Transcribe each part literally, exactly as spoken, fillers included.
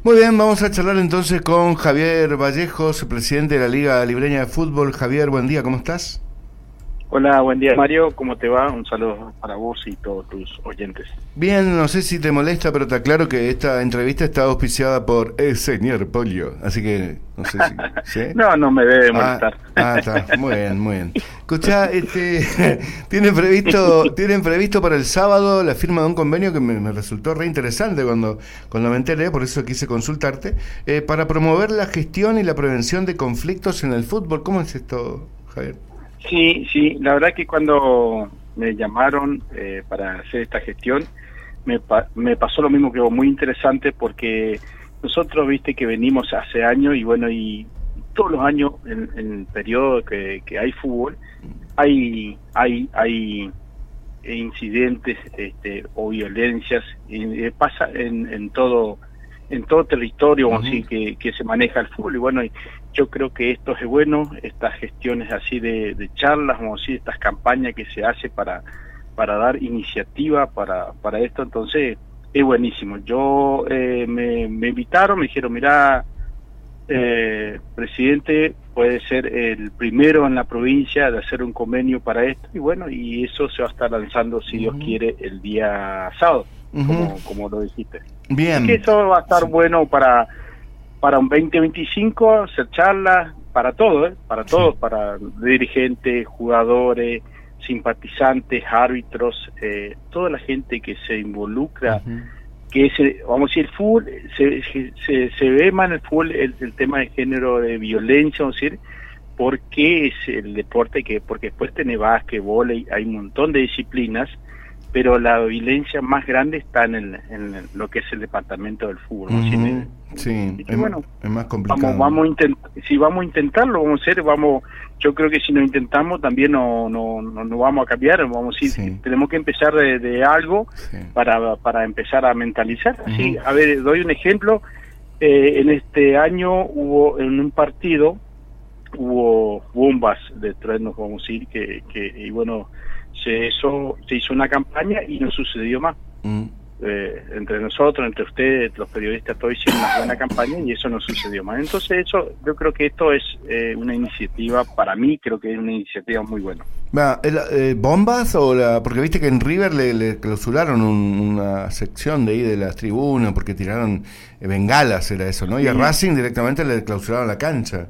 Muy bien, vamos a charlar entonces con Javier Vallejos, presidente de la Liga Libreña de Fútbol. Javier, buen día, ¿cómo estás? Hola, buen día Mario, ¿cómo te va? Un saludo para vos y todos tus oyentes. Bien, no sé si te molesta, pero te aclaro que esta entrevista está auspiciada por el señor Pollo, así que no sé si... ¿sí? No, no me debe molestar. Ah, ah, está, muy bien, muy bien. Escuchá, este, ¿tienen previsto tienen previsto para el sábado la firma de un convenio que me, me resultó re interesante cuando, cuando me enteré, por eso quise consultarte, eh, para promover la gestión y la prevención de conflictos en el fútbol? ¿Cómo es esto, Javier? Sí, sí, la verdad que cuando me llamaron eh, para hacer esta gestión, me, pa me pasó lo mismo que vos, muy interesante, porque nosotros, viste, que venimos hace años y bueno, y todos los años en, en el periodo que, que hay fútbol, hay hay hay incidentes este, o violencias, y, eh, pasa en, en todo en todo territorio, vamos a decir, que, que se maneja el fútbol, y bueno, yo creo que esto es bueno, estas gestiones así de, de charlas, vamos a decir, estas campañas que se hace para para dar iniciativa para para esto, entonces es buenísimo. Yo eh, me, me invitaron, me dijeron, mirá, eh, presidente, puede ser el primero en la provincia de hacer un convenio para esto, y bueno, y eso se va a estar lanzando, si Dios quiere, el día sábado, uh-huh. como, como lo dijiste. Bien. Que eso va a estar sí. bueno para para un veinte veinticinco, hacer charlas, para todo, ¿eh? para todos, sí. para dirigentes, jugadores, simpatizantes, árbitros, eh, toda la gente que se involucra, uh-huh. que ese, vamos a decir, el fútbol, se, se, se ve más en el fútbol el, el tema de género, de violencia, vamos a decir, porque es el deporte que, porque después tenés básquet, vóley, hay un montón de disciplinas, pero la violencia más grande está en, el, en el, lo que es el departamento del fútbol. ¿no? Uh-huh. Sí, y, es, bueno, es más complicado. Vamos, vamos a intent, si vamos a intentarlo, vamos a hacer, vamos, yo creo que si no intentamos también no no, no, no vamos a cambiar, vamos a decir, sí. tenemos que empezar de, de algo sí. para para empezar a mentalizar. Uh-huh. Así, a ver, doy un ejemplo, eh, en este año hubo en un partido, hubo bombas de truenos, vamos a decir, que, que y bueno, se hizo, se hizo una campaña y no sucedió más. Mm. Eh, entre nosotros, entre ustedes, los periodistas, todos hicieron una buena campaña y eso no sucedió más. Entonces eso, yo creo que esto es eh, una iniciativa, para mí creo que es una iniciativa muy buena. Va, eh, ¿bombas o la...? Porque viste que en River le, le clausuraron un, una sección de ahí de las tribunas porque tiraron eh, bengalas, era eso, ¿no? Y a Racing directamente le clausuraron la cancha.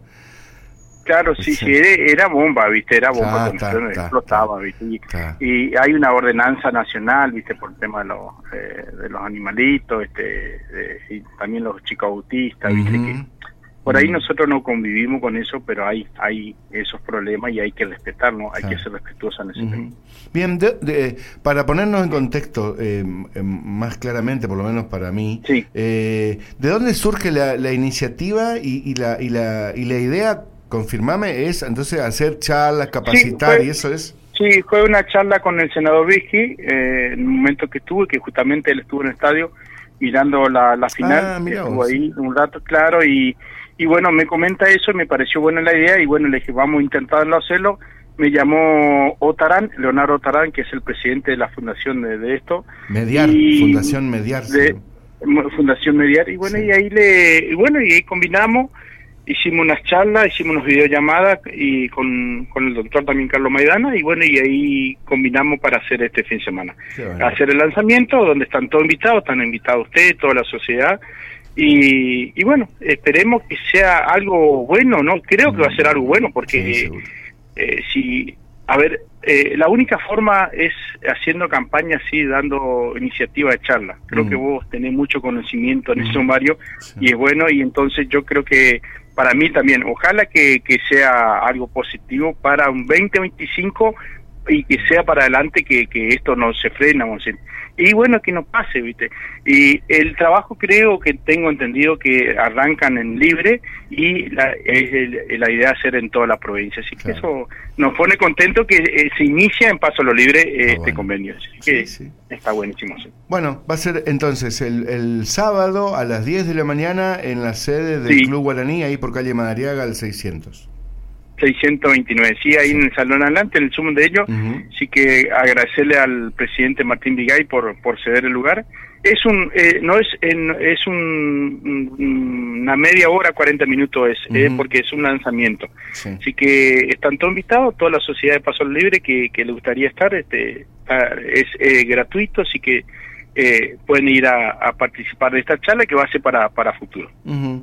Claro, sí, sí, era bomba, viste, era bomba, ah, ta, ta, explotaba, ta, viste, y, y hay una ordenanza nacional, viste, por el tema de los eh, de los animalitos, este, de, y también los chicos autistas, viste, uh-huh. que por ahí uh-huh. nosotros no convivimos con eso, pero hay hay esos problemas y hay que respetarnos, hay ah. que ser respetuosos en ese uh-huh. tema. Bien, de, de, para ponernos en contexto eh, más claramente, por lo menos para mí, sí. eh, ¿de dónde surge la, la iniciativa y, y la y la y la idea? Confirmame, es entonces hacer charlas, capacitar, sí, fue, y eso es... Sí, fue una charla con el senador Vizqui, eh, en un momento que estuve, que justamente él estuvo en el estadio mirando la, la final, ah, estuvo vos. ahí un rato, claro, y, y bueno, me comenta eso, me pareció buena la idea, y bueno, le dije, vamos a intentarlo hacerlo. Me llamó Otarán, Leonardo Otarán, que es el presidente de la fundación de, de esto. Mediar, y, Fundación Mediar. De, sí. Fundación Mediar, y bueno, sí. y ahí le, y bueno, y ahí combinamos. Hicimos unas charlas, hicimos unas videollamadas y con, con el doctor también Carlos Maidana, y bueno, y ahí combinamos para hacer este fin de semana. Bueno. Hacer el lanzamiento, donde están todos invitados, están invitados ustedes, toda la sociedad, y, y bueno, esperemos que sea algo bueno, ¿no? Creo que va a ser algo bueno, porque sí, eh, si, a ver, eh, la única forma es haciendo campaña así, dando iniciativa de charla. Creo mm. que vos tenés mucho conocimiento en mm. eso, Mario, sí. y es bueno, y entonces yo creo que para mí también, ojalá que, que sea algo positivo para un veinte veinticinco y que sea para adelante, que, que esto no se frena, vamos a decir. Y bueno, que no pase, ¿viste? Y el trabajo creo que tengo entendido que arrancan en libre y la, es el, la idea es hacer en toda la provincia. Así claro. que eso nos pone contento que eh, se inicia en Paso a lo Libre eh, este bueno. convenio. Así que sí, sí. está buenísimo. Sí. Bueno, va a ser entonces el, el sábado a las diez de la mañana en la sede del sí. Club Guaraní, ahí por calle Madariaga al seiscientos. seiscientos veintinueve. Sí, ahí sí. En el salón adelante, en el sumo de ellos, uh-huh. Sí que agradecerle al presidente Martín Vigay por, por ceder el lugar. Es un, eh, no es, en, es un, un, una media hora, cuarenta minutos es, uh-huh. eh, porque es un lanzamiento. Sí. Así que están todos invitados, toda la sociedad de Paso Libre que, que le gustaría estar, este, es eh, gratuito, así que eh, pueden ir a, a participar de esta charla que va a ser para, para futuro. Uh-huh.